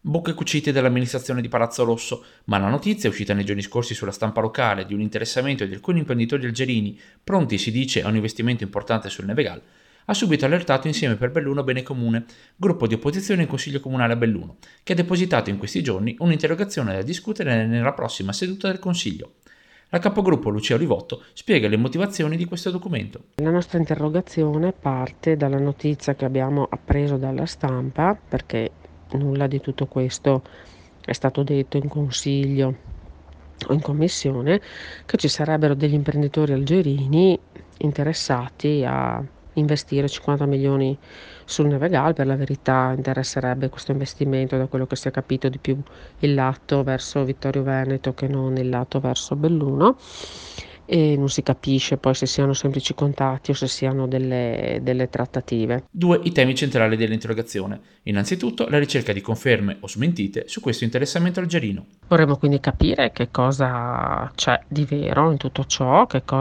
Bocche cucite dall'amministrazione di Palazzo Rosso, ma la notizia uscita nei giorni scorsi sulla stampa locale di un interessamento di alcuni imprenditori algerini pronti, si dice, a un investimento importante sul Nevegal, ha subito allertato Insieme per Belluno Bene Comune, gruppo di opposizione in Consiglio Comunale a Belluno, che ha depositato in questi giorni un'interrogazione da discutere nella prossima seduta del Consiglio. La capogruppo Lucia Olivotto spiega le motivazioni di questo documento. La nostra interrogazione parte dalla notizia che abbiamo appreso dalla stampa, perché nulla di tutto questo è stato detto in consiglio o in commissione, che ci sarebbero degli imprenditori algerini interessati a investire 50 milioni sul Nevegal. Per la verità interesserebbe questo investimento, da quello che si è capito, di più il lato verso Vittorio Veneto che non il lato verso Belluno, e non si capisce poi se siano semplici contatti o se siano delle trattative. Due i temi centrali dell'interrogazione. Innanzitutto la ricerca di conferme o smentite su questo interessamento algerino. Vorremmo quindi capire che cosa c'è di vero in tutto ciò,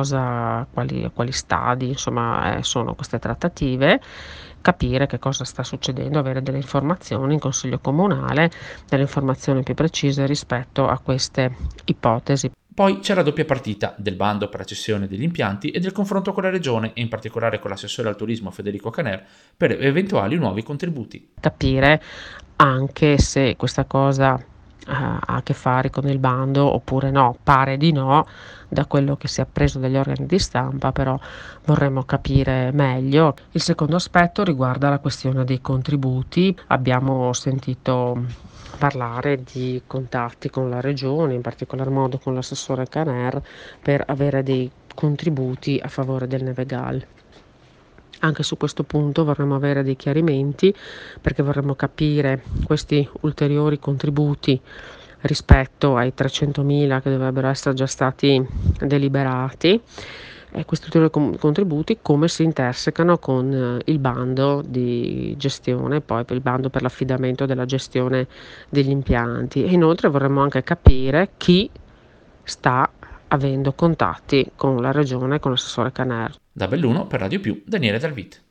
quali stadi, insomma, sono queste trattative, capire che cosa sta succedendo, avere delle informazioni in Consiglio Comunale, delle informazioni più precise rispetto a queste ipotesi. Poi c'è la doppia partita del bando per la cessione degli impianti e del confronto con la regione e in particolare con l'assessore al turismo Federico Caner per eventuali nuovi contributi. Capire anche se questa cosa ha a che fare con il bando oppure no. Pare di no da quello che si è appreso dagli organi di stampa, però vorremmo capire meglio. Il secondo aspetto riguarda la questione dei contributi. Abbiamo sentito parlare di contatti con la regione, in particolar modo con l'assessore Caner, per avere dei contributi a favore del Nevegal. Anche su questo punto vorremmo avere dei chiarimenti, perché vorremmo capire questi ulteriori contributi rispetto ai 300.000 che dovrebbero essere già stati deliberati, e questi ulteriori contributi come si intersecano con il bando di gestione, poi per il bando per l'affidamento della gestione degli impianti. E inoltre vorremmo anche capire chi sta avendo contatti con la regione e con l'assessore Caner. Da Belluno per Radio Più, Daniele Dalvit.